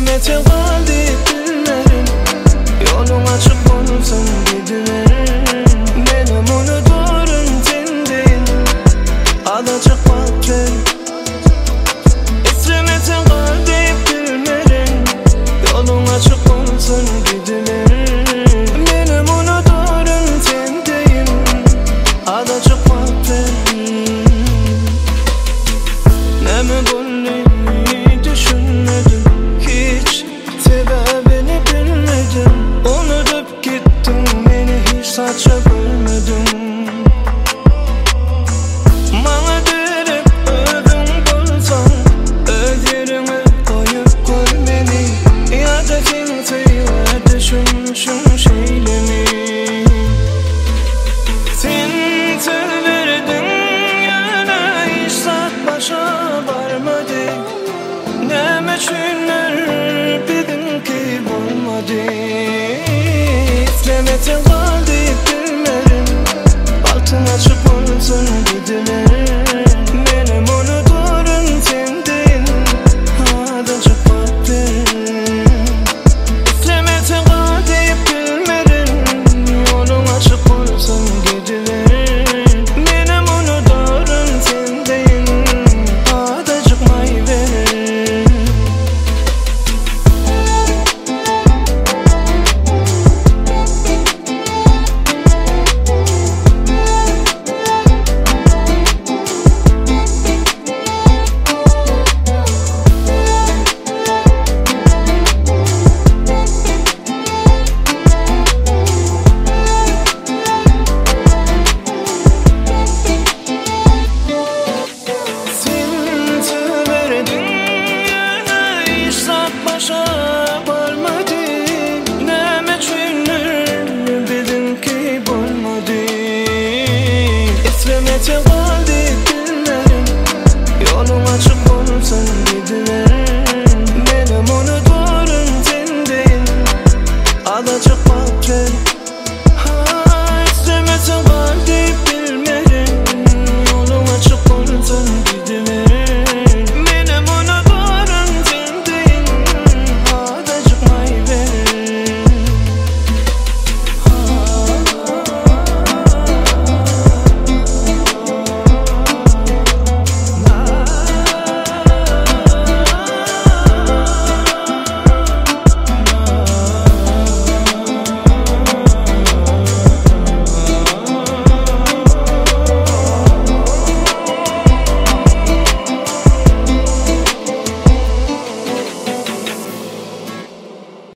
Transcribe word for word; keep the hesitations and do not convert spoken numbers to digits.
İstemete kaldı günlerim, yolun açık olsun gidiverim. Benim unuturum sendin, adacık vaktin. İstemete kaldı günlerim, yolun açık olsun gidiverim. Benim unuturum sendin, adacık vaktin. Ne mi bunu düşünmedim, hiç sebebini bilmedim. Unutup gittim, beni hiç saça bölmedim. Bana derip ödüm bulsan, öz yerine koyup koy beni. Ya da kimseyi düşünmüşüm şeylemi. Sen severdin yana, hiç saat başa varmadı. Ne meçhuller bildim ki olmadı. İstemete kaldı günlerim, altın açık olsun gidiverim. Benim unuturum sendin, adacık vaktin. İstemete kaldı günlerim, yolun açık olsun gidiverim. Benim unuturum sendin, adacık mayverim. Başa varmadı, ne meçhuller bildim ki olmadı. İstemete kaldı günlerim, yolun açık olsun gidiverim. Benim unuturum sendin, adacık